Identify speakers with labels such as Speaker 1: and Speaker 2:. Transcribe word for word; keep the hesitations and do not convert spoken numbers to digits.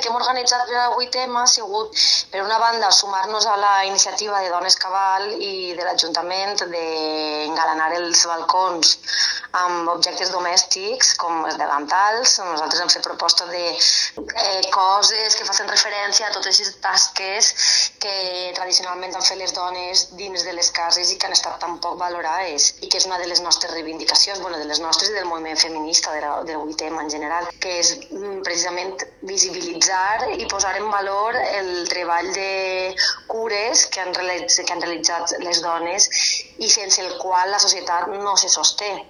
Speaker 1: que hem organitzat per avui tema ha sigut, per una banda, sumar-nos a la iniciativa de Dones Cabal i de l'Ajuntament d'engalanar els balcons amb objectes domèstics com els davantals. Nosaltres hem fet proposta de eh, coses que facin referència a totes les tasques que tradicionalment han fet les dones dins de les cases i que han estat tan poc valorades, i que és una de les nostres reivindicacions, bueno, de les nostres i del moviment feminista d'avui tema en general, que és precisament visibilitzar i posar en valor el treball de cures que han realitzat, que han realitzat les dones i sense el qual la societat no se sosté.